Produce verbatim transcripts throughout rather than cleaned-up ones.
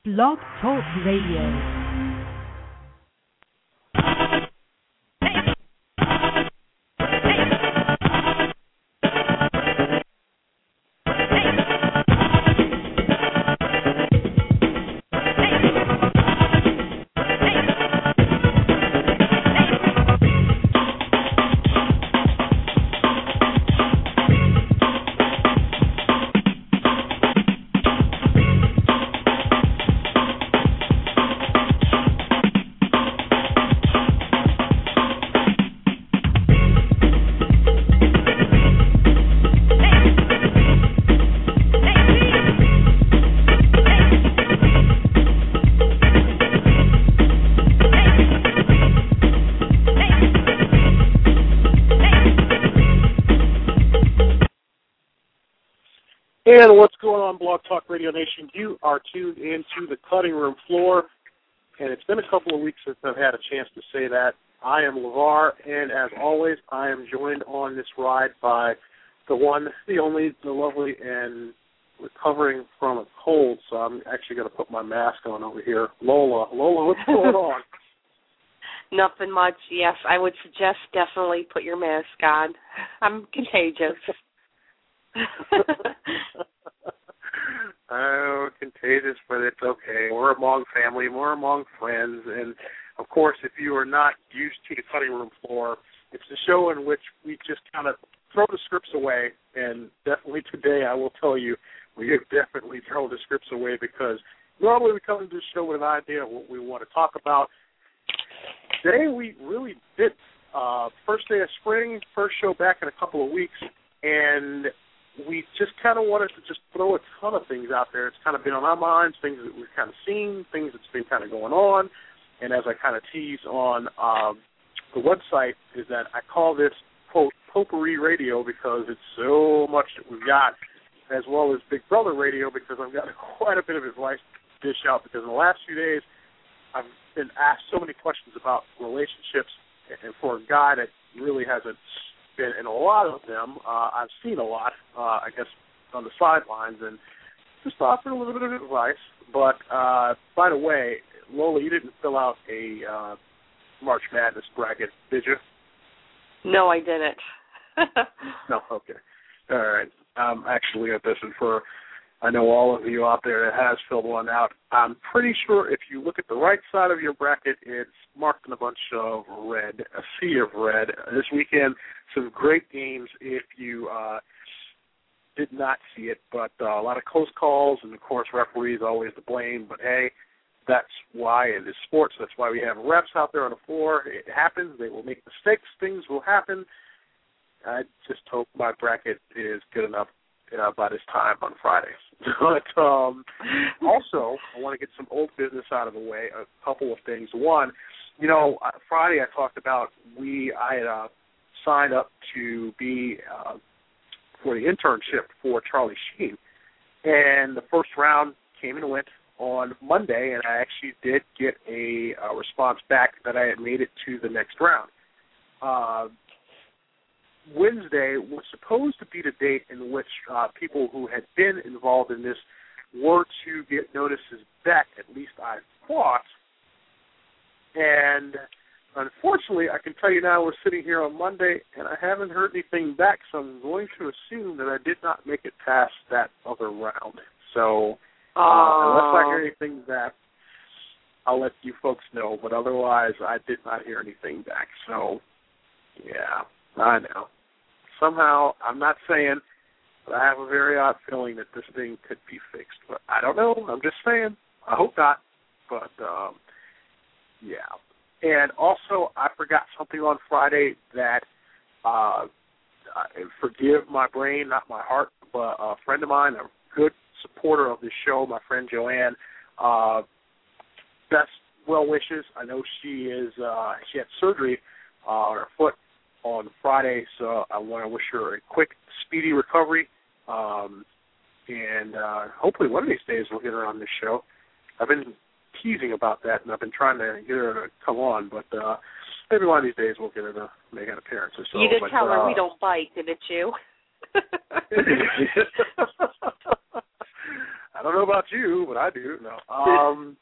Blog Talk Radio. And what's going on, Blog Talk Radio Nation? You are tuned into the cutting room floor, and it's been a couple of weeks since I've had a chance to say that. I am LeVar, and as always, I am joined on this ride by the one, the only, the lovely, and recovering from a cold, so I'm actually going to put my mask on over here. Lola. Lola, what's going on? Nothing much. Yes, I would suggest definitely put your mask on. I'm contagious. Oh, contagious, but it's okay. We're among family, we're among friends, and of course, if you are not used to the cutting room floor, it's a show in which we just kind of throw the scripts away, and definitely today I will tell you, we definitely throw the scripts away because normally we come into the show with an idea of what we want to talk about. Today we really did. Uh, first day of spring, first show back in a couple of weeks, and we just kind of wanted to just throw a ton of things out there. It's kind of been on our minds, things that we've kind of seen, things that's been kind of going on. And as I kind of tease on um, the website, is that I call this, quote, potpourri radio because it's so much that we've got, as well as Big Brother radio because I've got quite a bit of advice to dish out because in the last few days I've been asked so many questions about relationships, and for a guy that really hasn't been in a lot of them, uh, I've seen a lot, uh, I guess, on the sidelines, and just offer a little bit of advice. But, uh, by the way, Lola, you didn't fill out a uh, March Madness bracket, did you? No, I didn't. No, okay. All right. Um, actually, at this, and for, I know all of you out there that has filled one out, I'm pretty sure if you look at the right side of your bracket, it's marked in a bunch of red, a sea of red. This weekend, some great games if you uh, did not see it, but uh, a lot of close calls, and, of course, referees always to blame, but, hey, that's why it is sports. That's why we have refs out there on the floor. It happens. They will make mistakes. Things will happen. I just hope my bracket is good enough uh, by this time on Friday. But um, also, I want to get some old business out of the way, a couple of things. One, you know, uh, Friday I talked about we I had uh, signed up to be uh, for the internship for Charlie Sheen, and the first round came and went on Monday, and I actually did get a, a response back that I had made it to the next round. Uh, Wednesday was supposed to be the date in which uh, people who had been involved in this were to get notices back, at least I thought. And unfortunately, I can tell you now we're sitting here on Monday, and I haven't heard anything back, so I'm going to assume that I did not make it past that other round. So uh, unless I hear anything back, I'll let you folks know. But otherwise, I did not hear anything back. So, yeah, I know. Somehow, I'm not saying, but I have a very odd feeling that this thing could be fixed. But I don't know. I'm just saying. I hope not. But, um, yeah. And also, I forgot something on Friday that, uh, forgive my brain, not my heart, but a friend of mine, a good supporter of this show, my friend Joanne, uh, best well wishes. I know she is, uh, she had surgery uh, on her foot on Friday, so I want to wish her a quick, speedy recovery, um, and uh, hopefully one of these days we'll get her on this show. I've been teasing about that, and I've been trying to get her to come on, but uh, maybe one of these days we'll get her to make an appearance or so. You did but, tell her uh, we don't bite, didn't you? I don't know about you, but I do. No. Um,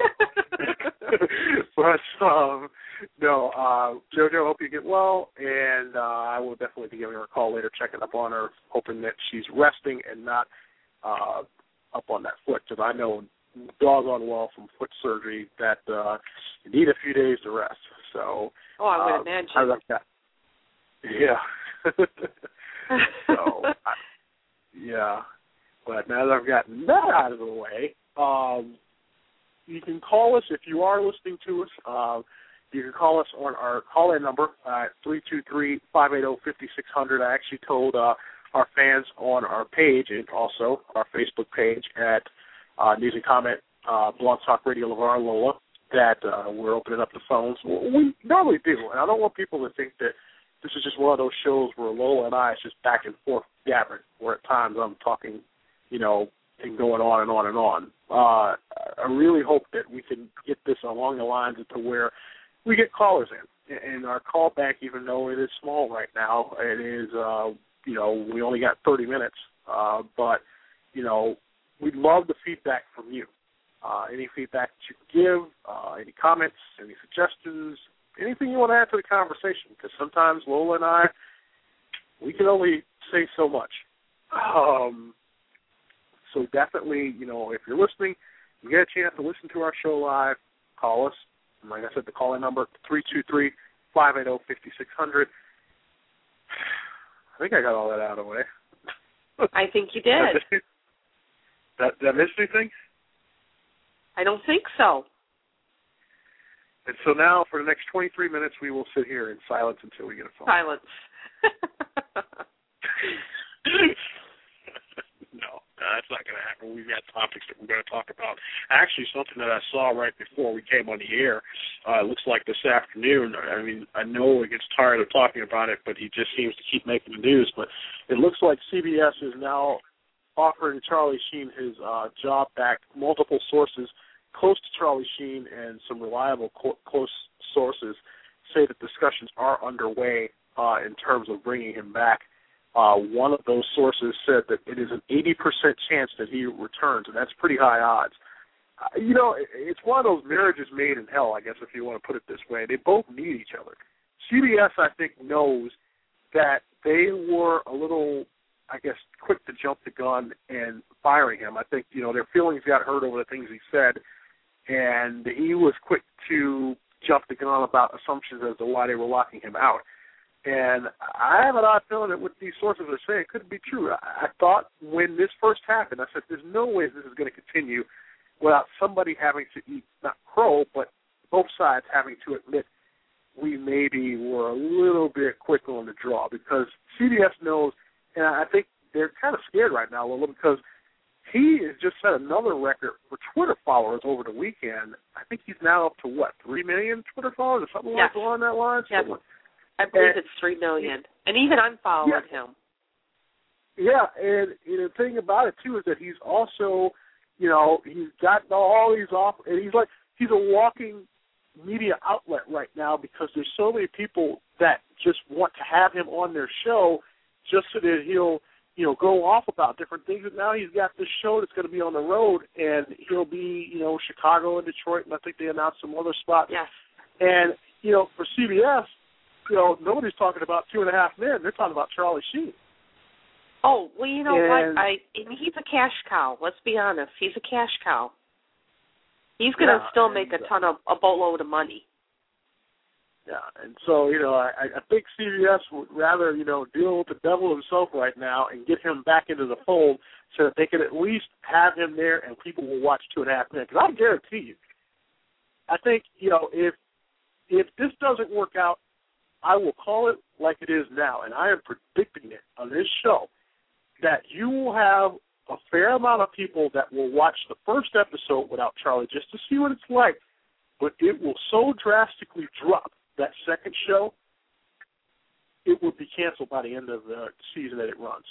but, um, no, uh, JoJo, hope you get well, and uh, I will definitely be giving her a call later, checking up on her, hoping that she's resting and not uh, up on that foot, because I know doggone well from foot surgery that uh, you need a few days to rest. So, oh, I would uh, imagine. I like that. Yeah. so, I, yeah. But now that I've gotten that out of the way, um, you can call us if you are listening to us. Uh, you can call us on our call-in number at three two three, five eight zero, five six zero zero. I actually told uh, our fans on our page and also our Facebook page at uh, News and Comment, uh, Blog Talk Radio LeVar Lola, that uh, we're opening up the phones. We normally do, and I don't want people to think that this is just one of those shows where Lola and I is just back and forth gabbering, where at times I'm talking, you know, and going on and on and on. Uh, I really hope that we can get this along the lines to where we get callers in. And our call back, even though it is small right now, it is, uh, you know, we only got thirty minutes. Uh, but, you know, we'd love the feedback from you. Uh, any feedback that you can give, uh, any comments, any suggestions, anything you want to add to the conversation, because sometimes Lola and I, we can only say so much. Um, so definitely, you know, if you're listening, you get a chance to listen to our show live, call us. And like I said, the call-in number, three two three, five eight zero, five six zero zero. I think I got all that out of the way. I think you did. That, did I miss anything? I don't think so. And so now, for the next twenty-three minutes, we will sit here in silence until we get a phone. Silence. No, that's not going to happen. We've got topics that we're going to talk about. Actually, something that I saw right before we came on the air, uh, it looks like this afternoon, I mean, I know he gets tired of talking about it, but he just seems to keep making the news. But it looks like C B S is now offering Charlie Sheen his uh, job back. Multiple sources close to Charlie Sheen and some reliable co- close sources say that discussions are underway uh, in terms of bringing him back. Uh, one of those sources said that it is an eighty percent chance that he returns, and that's pretty high odds. Uh, you know, it, it's one of those marriages made in hell, I guess, if you want to put it this way. They both need each other. C B S, I think, knows that they were a little, I guess, quick to jump the gun and firing him. I think, you know, their feelings got hurt over the things he said, and he was quick to jump the gun about assumptions as to why they were locking him out. And I have an odd feeling that what these sources are saying couldn't be true. I, I thought when this first happened, I said, there's no way this is going to continue without somebody having to eat, not crow, but both sides having to admit we maybe were a little bit quick on the draw, because C B S knows, and I think they're kind of scared right now a little, because he has just set another record for Twitter followers over the weekend. I think he's now up to, what, three million Twitter followers or something yes. like along that line? Yes. Something. I believe and, it's three million. And even unfollowed yeah. him. Yeah, and, and the thing about it, too, is that he's also, you know, he's got all these off, and he's like, he's a walking media outlet right now, because there's so many people that just want to have him on their show just so that he'll, you know, go off about different things. And now he's got this show that's going to be on the road, and he'll be, you know, Chicago and Detroit, and I think they announced some other spots. Yes. And, you know, for C B S, you know, nobody's talking about Two and a Half Men. They're talking about Charlie Sheen. Oh, well, you know and, what? I, I mean, he's a cash cow. Let's be honest. He's a cash cow. He's going to yeah, still make and, a ton of, a boatload of money. Yeah, and so, you know, I, I think C B S would rather, you know, deal with the devil himself right now and get him back into the fold so that they can at least have him there and people will watch Two and a Half Men. Because I guarantee you, I think, you know, if if this doesn't work out, I will call it like it is now, and I am predicting it on this show, that you will have a fair amount of people that will watch the first episode without Charlie just to see what it's like, but it will so drastically drop that second show, it will be canceled by the end of the season that it runs.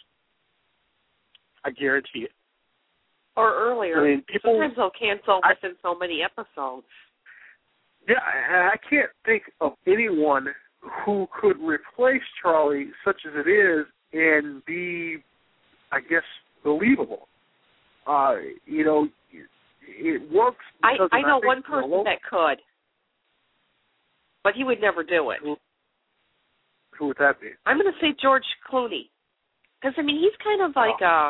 I guarantee it. Or earlier. I mean, people, sometimes they'll cancel I, within so many episodes. Yeah, I, I can't think of anyone who could replace Charlie such as it is and be, I guess, believable. uh, you know, it works. I, I know think, one person you know, that could, but he would never do it. Who, who would that be? I'm going to say George Clooney. Because, I mean, he's kind of like oh.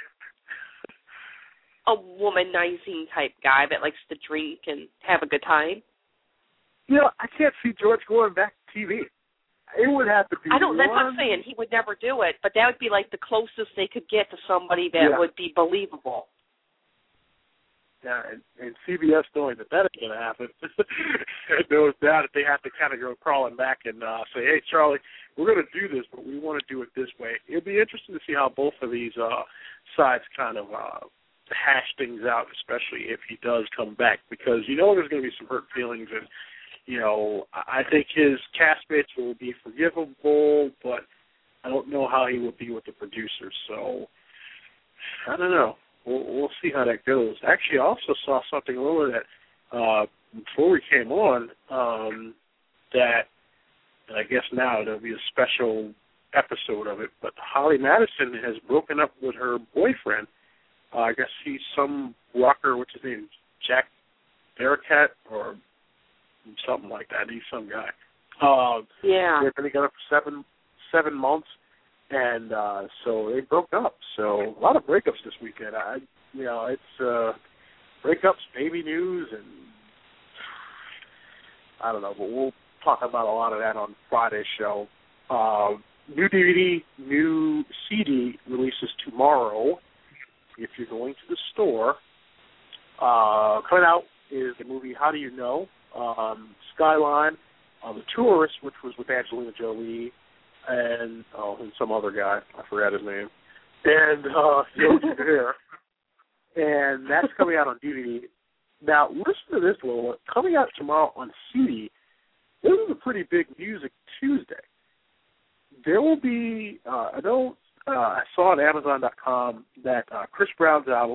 a, a womanizing type guy that likes to drink and have a good time. You know, I can't see George going back to T V. It would have to be. I don't. That's one... what I'm saying. He would never do it, but that would be like the closest they could get to somebody that yeah. would be believable. Yeah, and, and C B S knowing that that ain't going to happen, knows that they have to kind of go crawling back and uh, say, hey, Charlie, we're going to do this, but we want to do it this way. It'll be interesting to see how both of these uh, sides kind of uh, hash things out, especially if he does come back, because you know there's going to be some hurt feelings, and, you know, I think his castmates will be forgivable, but I don't know how he will be with the producers, so I don't know. We'll, we'll see how that goes. Actually, I also saw something a little that uh, before we came on um, that, and I guess now there'll be a special episode of it, but Holly Madison has broken up with her boyfriend. Uh, I guess he's some rocker, what's his name, Jack Bearcat or something like that. He's some guy. Uh, yeah. They've been together for seven, seven months. And uh, so they broke up. So a lot of breakups this weekend. I, you know, it's uh, breakups, baby news, and I don't know. But we'll talk about a lot of that on Friday's show. Uh, new D V D, new C D releases tomorrow. If you're going to the store, uh, coming out is the movie How Do You Know? Um, Skyline, uh, The Tourist, which was with Angelina Jolie. And oh, and some other guy, I forgot his name, and uh, Yogi Bear, and that's coming out on D V D. Now, listen to this, Lola. Coming out tomorrow on C D. This is a pretty big Music Tuesday. There will be, uh, I know, uh, I saw on Amazon dot com that uh, Chris Brown's album.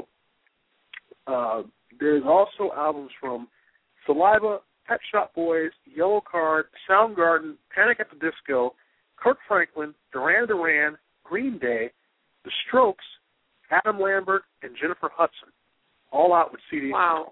Uh, there's also albums from Saliva, Pet Shop Boys, Yellow Card, Soundgarden, Panic at the Disco, Kirk Franklin, Duran Duran, Green Day, The Strokes, Adam Lambert, and Jennifer Hudson, all out with C Ds. Wow.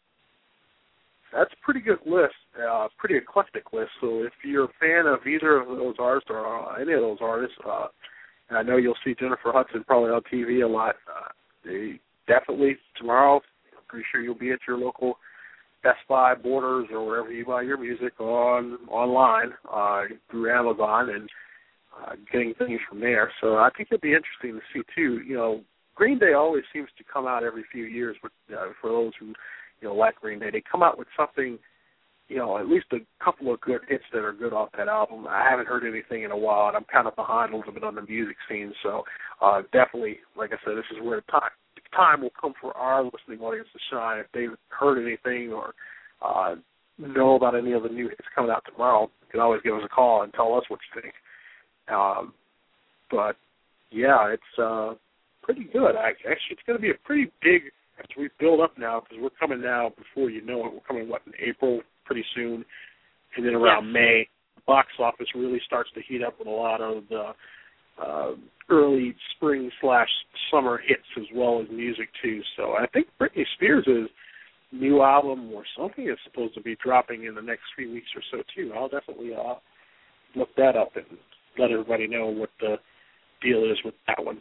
That's a pretty good list, uh, pretty eclectic list. So if you're a fan of either of those artists or uh, any of those artists, uh, and I know you'll see Jennifer Hudson probably on T V a lot, uh, they definitely tomorrow, I'm pretty sure you'll be at your local Best Buy, Borders, or wherever you buy your music on online uh, through Amazon and uh, getting things from there. So I think it'll be interesting to see too. You know, Green Day always seems to come out every few years. With uh, for those who you know like Green Day, they come out with something. You know, at least a couple of good hits that are good off that album. I haven't heard anything in a while, and I'm kind of behind a little bit on the music scene. So uh, definitely, like I said, this is where the time. time will come for our listening audience to shine. If they've heard anything or uh, know about any of the new hits coming out tomorrow, you can always give us a call and tell us what you think. Um, but, yeah, it's uh, pretty good. Actually, it's going to be a pretty big, as we build up now, because we're coming now, before you know it, we're coming, what, in April pretty soon, and then around yes. May, the box office really starts to heat up with a lot of the Uh, early spring slash summer hits as well as music too. So I think Britney Spears' new album or something is supposed to be dropping in the next few weeks or so too. I'll definitely uh, look that up and let everybody know what the deal is with that one.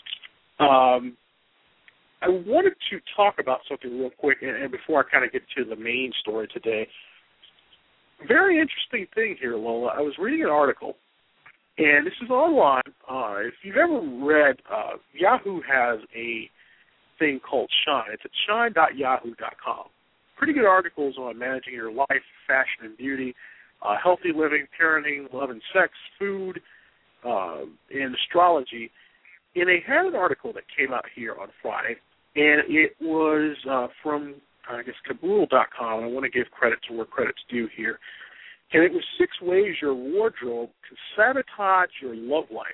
Um, I wanted to talk about something real quick, and, and before I kind of get to the main story today, very interesting thing here, Lola. I was reading an article. And this is online. Uh, if you've ever read, uh, Yahoo has a thing called Shine. It's at shine dot yahoo dot com. Pretty good articles on managing your life, fashion and beauty, uh, healthy living, parenting, love and sex, food, uh, and astrology. And they had an article that came out here on Friday, and it was uh, from, I guess, Kabul dot com. I want to give credit to where credit's due here. And it was six ways your wardrobe can sabotage your love life.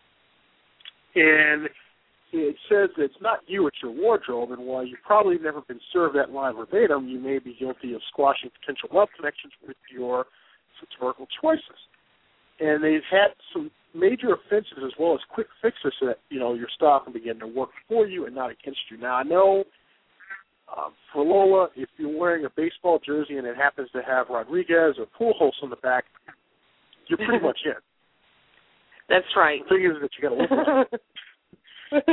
And it says that it's not you, it's your wardrobe, and while you've probably never been served that line verbatim, you may be guilty of squashing potential love connections with your satirical choices. And they've had some major offenses as well as quick fixes so that, you know, your style can begin to work for you and not against you. Now, I know uh, for Lola, if you're wearing a baseball jersey and it happens to have Rodriguez or Pujols on the back, you're pretty much in. That's right. The thing is that you got to look at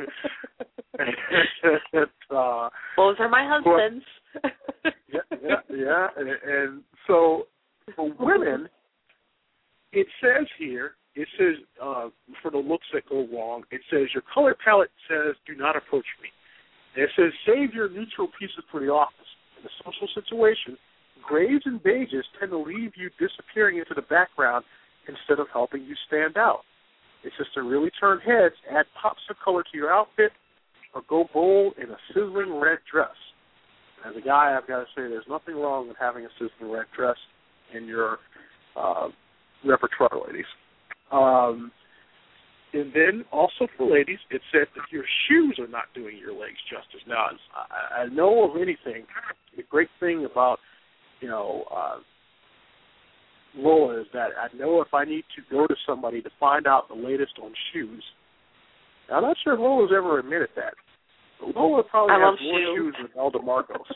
it. uh, Those are my husbands. But, yeah, yeah, yeah. And, and so for women, it says here, it says, uh, for the looks that go wrong, it says your color palette says do not approach me. And it says save your neutral pieces for the office. In a social situation, grays and beiges tend to leave you disappearing into the background instead of helping you stand out. It's just to really turn heads, add pops of color to your outfit, or go bold in a sizzling red dress. As a guy, I've got to say there's nothing wrong with having a sizzling red dress in your uh, repertoire, ladies. Um, and then also for ladies, it said that your shoes are not doing your legs justice. Now, I, I know of anything, the great thing about, you know, uh, Lola is that I know if I need to go to somebody to find out the latest on shoes. Now, I'm not sure if Lola's ever admitted that. But Lola probably I has more shoes. shoes than Elder Marcos.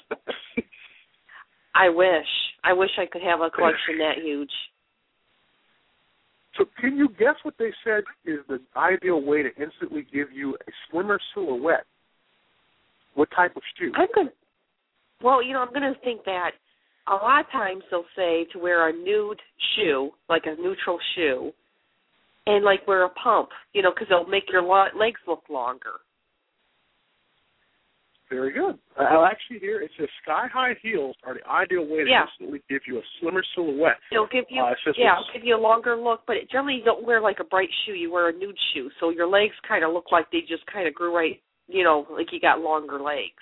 I wish. I wish I could have a collection that huge. So can you guess what they said is the ideal way to instantly give you a slimmer silhouette? What type of shoe? I'm going to, well, you know, I'm going to think that a lot of times they'll say to wear a nude shoe, like a neutral shoe, and, like, wear a pump, you know, because they'll make your lo- legs look longer. Very good. I'll actually hear it says sky-high heels are the ideal way to yeah. instantly give you a slimmer silhouette. It'll give you, uh, yeah, it'll give you a longer look, but it, generally you don't wear, like, a bright shoe. You wear a nude shoe, so your legs kind of look like they just kind of grew right, you know, like you got longer legs.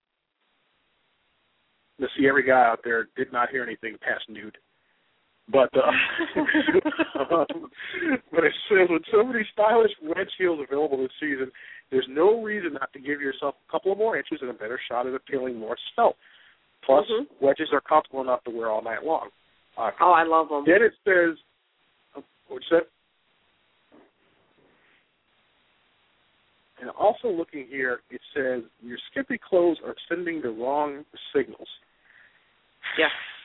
To see every guy out there did not hear anything past nude. But uh, um, but it says with so many stylish wedge heels available this season, there's no reason not to give yourself a couple of more inches and a better shot at appealing more svelte. Plus, mm-hmm. wedges are comfortable enough to wear all night long. Uh, oh, I love them. Then it says, uh, what's that? And also looking here, it says your skimpy clothes are sending the wrong signals. Yes.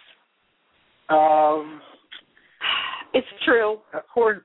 Um, it's true. Of course,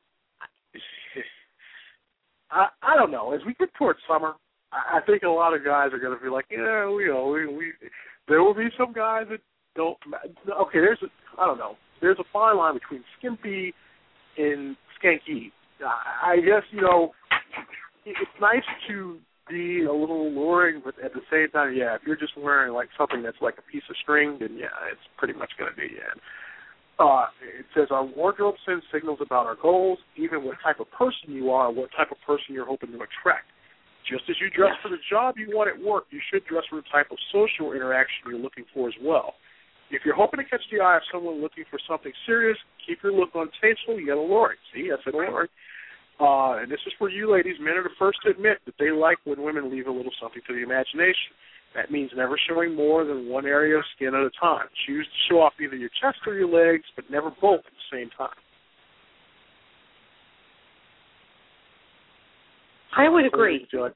I, I don't know. As we get towards summer, I, I think a lot of guys are going to be like, yeah, we know, we, we. There will be some guys that don't. Okay, there's a, I don't know. There's a fine line between skimpy and skanky. I, I guess you know, it, it's nice to be a little alluring, but at the same time, yeah, if you're just wearing like something that's like a piece of string, then yeah, it's pretty much going to be yeah. Uh, it says our wardrobe sends signals about our goals, even what type of person you are, what type of person you're hoping to attract. Just as you dress for the job you want at work, you should dress for the type of social interaction you're looking for as well. If you're hoping to catch the eye of someone looking for something serious, keep your look untasteful, you got alluring. See, I said alluring. Uh, and this is for you ladies. Men are the first to admit that they like when women leave a little something to the imagination. That means never showing more than one area of skin at a time. Choose to show off either your chest or your legs, but never both at the same time. I would agree. Judge.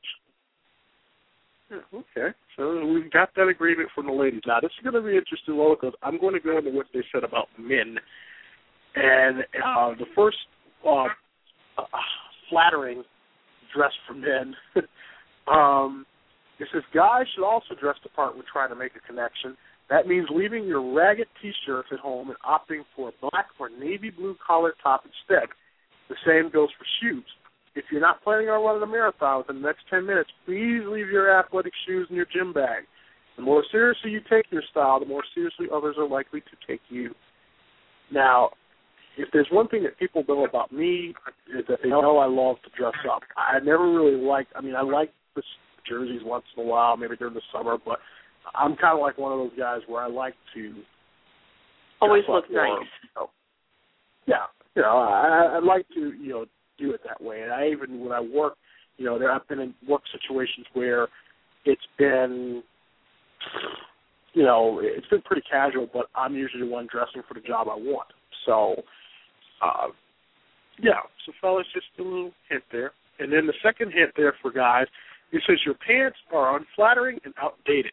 Okay, so we've got that agreement from the ladies. Now, this is going to be interesting, Lola, because I'm going to go into what they said about men. And uh, the first uh, uh, flattering dress for men um, it says guys should also dress the part when trying to make a connection. That means leaving your ragged T-shirts at home and opting for a black or navy blue collar top instead. The same goes for shoes. If you're not planning on running a marathon within the next ten minutes, please leave your athletic shoes in your gym bag. The more seriously you take your style, the more seriously others are likely to take you. Now, if there's one thing that people know about me, is that they know I love to dress up. I never really liked, I mean, I like the jerseys once in a while, maybe during the summer, but I'm kind of like one of those guys where I like to always look more, nice. You know. Yeah, you know, I, I like to, you know, do it that way. And I even, when I work, you know, there I've been in work situations where it's been, you know, it's been pretty casual, but I'm usually the one dressing for the job I want. So, uh, Yeah, so fellas, just a little hint there. And then the second hint there for guys, it says your pants are unflattering and outdated.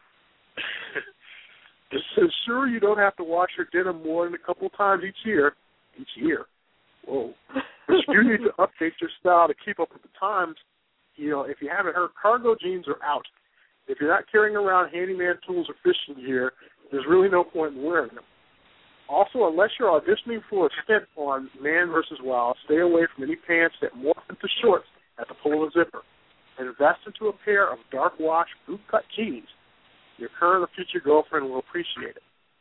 It says, sure, you don't have to wash your denim more than a couple times each year. Each year. Whoa. But you need to update your style to keep up with the times. You know, if you haven't heard, cargo jeans are out. If you're not carrying around handyman tools or fishing gear, there's really no point in wearing them. Also, unless you're auditioning for a stint on Man versus. Wild, stay away from any pants that morph into shorts at the pull of a zipper. Invest into a pair of dark wash, boot-cut jeans. Your current or future girlfriend will appreciate it.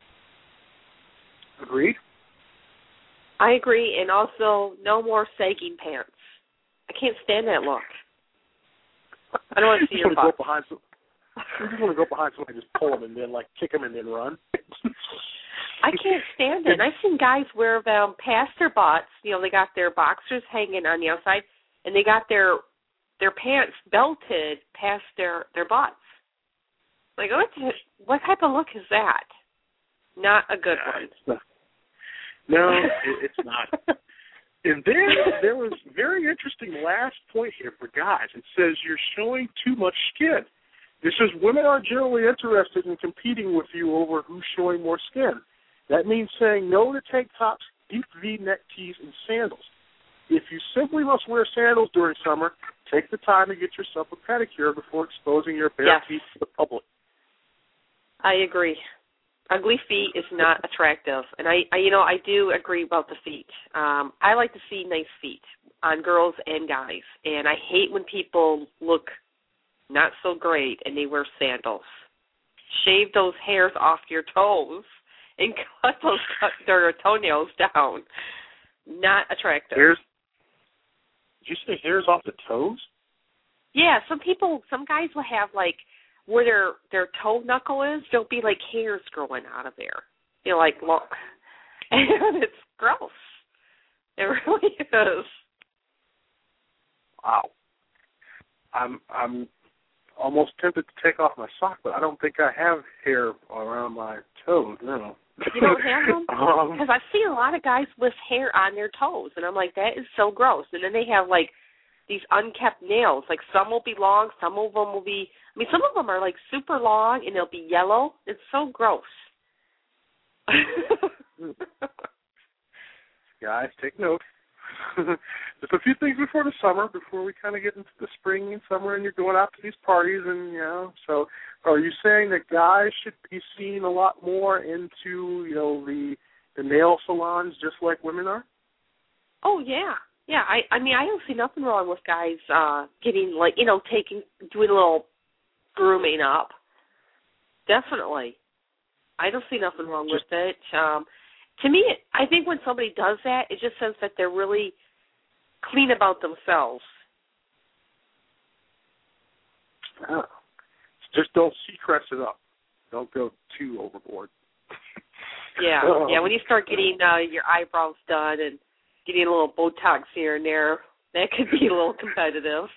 Agreed? I agree, and also no more sagging pants. I can't stand that look. I don't want to see your butt. You just want to go behind somebody and just pull them and then, like, kick them and then run. I can't stand it. And I've seen guys wear them past their butts. You know, they got their boxers hanging on the outside, and they got their their pants belted past their, their butts. Like, what, what type of look is that? Not a good yeah, one. It's not. No, it, it's not. And then there was a very interesting last point here for guys. It says you're showing too much skin. It says women are generally interested in competing with you over who's showing more skin. That means saying no to tank tops, deep V-neck tees, and sandals. If you simply must wear sandals during summer, take the time to get yourself a pedicure before exposing your bare yes. feet to the public. I agree. Ugly feet is not attractive, and I, I, you know, I do agree about the feet. Um, I like to see nice feet on girls and guys, and I hate when people look not so great and they wear sandals. Shave those hairs off your toes and cut those cut their toenails down. Not attractive. Hairs? Did you say hairs off the toes? Yeah, some people, some guys will have like where their their toe knuckle is, there'll be like hairs growing out of there. You know, like long, and it's gross. It really is. Wow. I'm I'm almost tempted to take off my sock, but I don't think I have hair around my toes. No. You don't have them? Because um, I've seen a lot of guys with hair on their toes, and I'm like, that is so gross. And then they have like these unkept nails. Like some will be long, some of them will be. I mean, some of them are like super long, and they'll be yellow. It's so gross. Guys, take note. Just a few things before the summer, before we kind of get into the spring and summer, and you're going out to these parties, and you know. So, are you saying that guys should be seen a lot more into, you know, the the nail salons, just like women are? Oh yeah, yeah. I I mean, I don't see nothing wrong with guys uh, getting like you know taking doing a little grooming up. Definitely, I don't see nothing wrong with it. Um, to me, I think when somebody does that, it just says that they're really clean about themselves. Oh. Just don't Seacrest it up. Don't go too overboard. Yeah, yeah. When you start getting uh, your eyebrows done and getting a little Botox here and there, that could be a little competitive.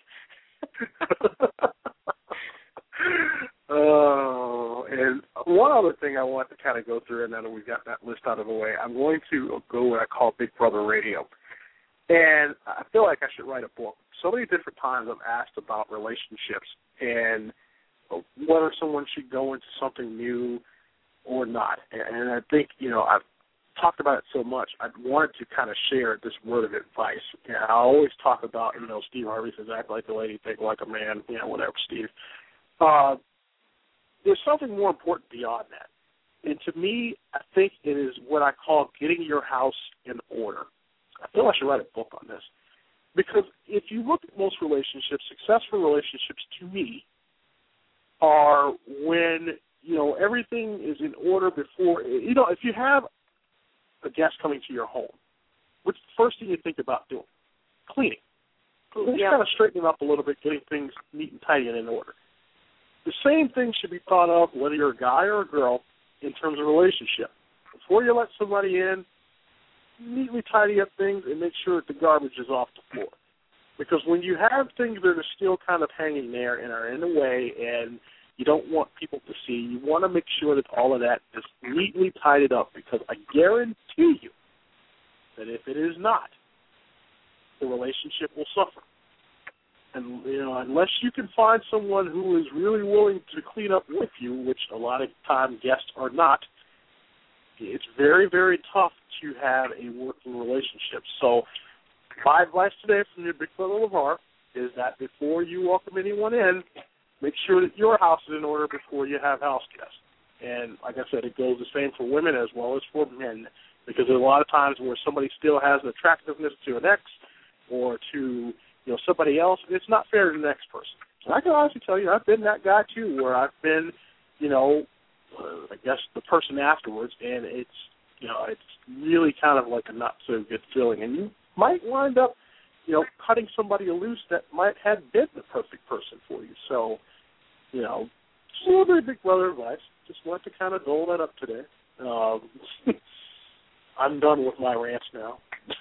Oh, and one other thing I want to kind of go through, and now that we've got that list out of the way, I'm going to go what I call Big Brother Radio. And I feel like I should write a book. So many different times I'm asked about relationships and whether someone should go into something new or not. And I think, you know, I've talked about it so much, I wanted to kind of share this word of advice. You know, I always talk about, you know, Steve Harvey says, act like a lady, think like a man, you know, whatever, Steve. Uh, there's something more important beyond that. And to me, I think it is what I call getting your house in order. I feel I should write a book on this. Because if you look at most relationships, successful relationships to me are when, you know, everything is in order before, you know, if you have a guest coming to your home, what's the first thing you think about doing? Cleaning. Just Yeah. kind of straightening up a little bit, getting things neat and tidy and in order. The same thing should be thought of, whether you're a guy or a girl, in terms of relationship. Before you let somebody in, neatly tidy up things and make sure that the garbage is off the floor. Because when you have things that are still kind of hanging there and are in the way and you don't want people to see, you want to make sure that all of that is neatly tidied up, because I guarantee you that if it is not, the relationship will suffer. And, you know, unless you can find someone who is really willing to clean up with you, which a lot of time guests are not, it's very, very tough to have a working relationship. So my advice today from your big brother LeVar is that before you welcome anyone in, make sure that your house is in order before you have house guests. And like I said, it goes the same for women as well as for men, because there's a lot of times where somebody still has an attractiveness to an ex or to, you know, somebody else, and it's not fair to the next person. And I can honestly tell you, I've been that guy too, where I've been, you know, uh, I guess the person afterwards, and it's, you know, it's really kind of like a not so good feeling. And you might wind up, you know, cutting somebody loose that might have been the perfect person for you. So, you know, just a little bit of big brother advice. Just wanted to kind of dole that up today. Um, I'm done with my rants now.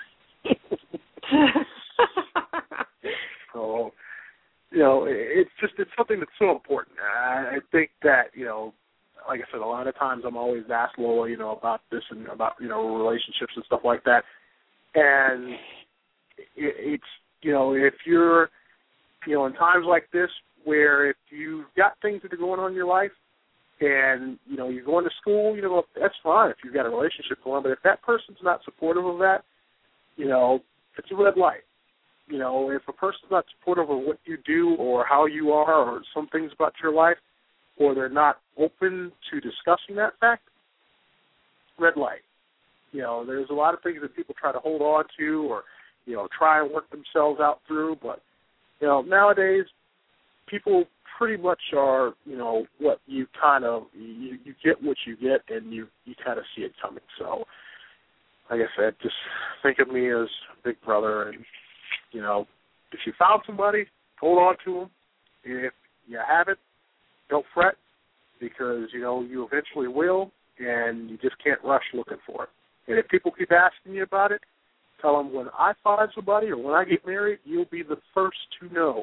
So, you know, it's just, it's something that's so important. I, I think that, you know, like I said, a lot of times I'm always asked Lola, you know, about this and about, you know, relationships and stuff like that. And it, it's, you know, if you're, you know, in times like this where if you've got things that are going on in your life and, you know, you're going to school, you know, that's fine if you've got a relationship going on. But if that person's not supportive of that, you know, it's a red light. You know, if a person's not supportive of what you do or how you are or some things about your life, or they're not open to discussing that fact, red light. You know, there's a lot of things that people try to hold on to or, you know, try and work themselves out through. But, you know, nowadays people pretty much are, you know, what you kind of, you, you get what you get and you, you kind of see it coming. So, like I said, just think of me as big brother, and, you know, if you found somebody, hold on to them. If you haven't, don't fret, because, you know, you eventually will, and you just can't rush looking for it. And if people keep asking you about it, tell them when I find somebody or when I get married, you'll be the first to know.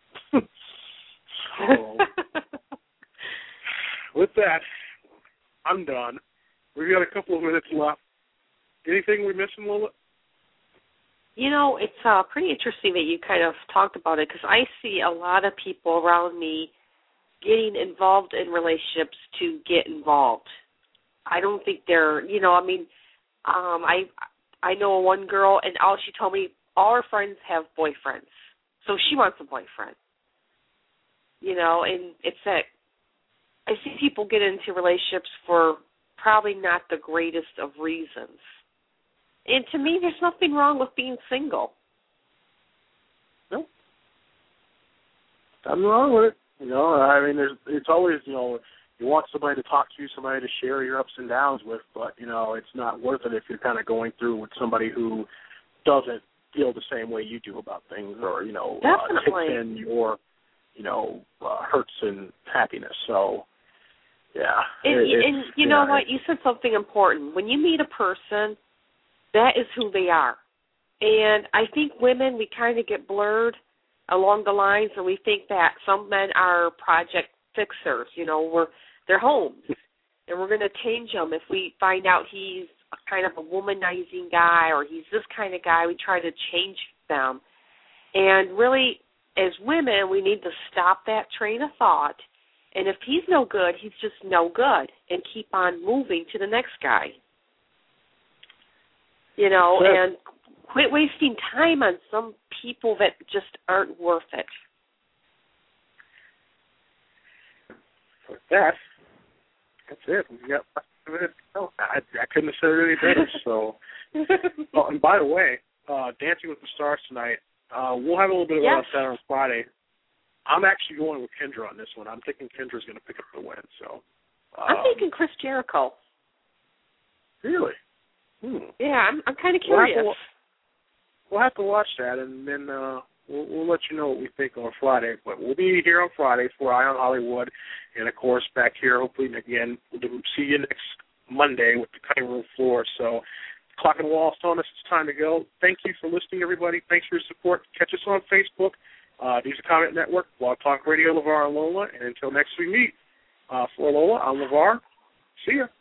So, with that, I'm done. We've got a couple of minutes left. Anything we're missing, Lola? You know, it's uh, pretty interesting that you kind of talked about it, because I see a lot of people around me getting involved in relationships to get involved. I don't think they're, you know, I mean, um, I I know one girl, and all she told me, all her friends have boyfriends, so she wants a boyfriend. You know, and it's that I see people get into relationships for probably not the greatest of reasons. And to me, there's nothing wrong with being single. No. Nothing wrong with it. You know, I mean, there's, it's always, you know, you want somebody to talk to, somebody to share your ups and downs with, but, you know, it's not worth it if you're kind of going through with somebody who doesn't feel the same way you do about things, or, you know, uh, takes in your, you know, uh, hurts and happiness. So, yeah. And, it, and you know yeah, what? You said something important. When you meet a person, that is who they are. And I think women, we kind of get blurred along the lines, and we think that some men are project fixers. You know, we're they're homes, and we're going to change them if we find out he's a kind of a womanizing guy or he's this kind of guy. We try to change them. And really, as women, we need to stop that train of thought. And if he's no good, he's just no good, and keep on moving to the next guy. You know, sure. And quit wasting time on some people that just aren't worth it. With that, that's it. We got five minutes. Oh, I, I couldn't have said it any better. So, oh, and by the way, uh, Dancing with the Stars tonight. Uh, we'll have a little bit of yes. that on Friday. I'm actually going with Kendra on this one. I'm thinking Kendra's going to pick up the win. So, um, I'm thinking Chris Jericho. Really? Hmm. Yeah, I'm, I'm kind of curious. We'll have, to, we'll have to watch that, and then uh, we'll, we'll let you know what we think on Friday. But we'll be here on Friday for Eye on Hollywood, and, of course, back here, hopefully, again, we'll see you next Monday with the cutting room floor. So, Clock and the Wall is telling us it's time to go. Thank you for listening, everybody. Thanks for your support. Catch us on Facebook, uh, News and Comment Network, Blog Talk Radio, LeVar and Lola. And until next we meet, uh, for Lola, I'm LeVar. See ya.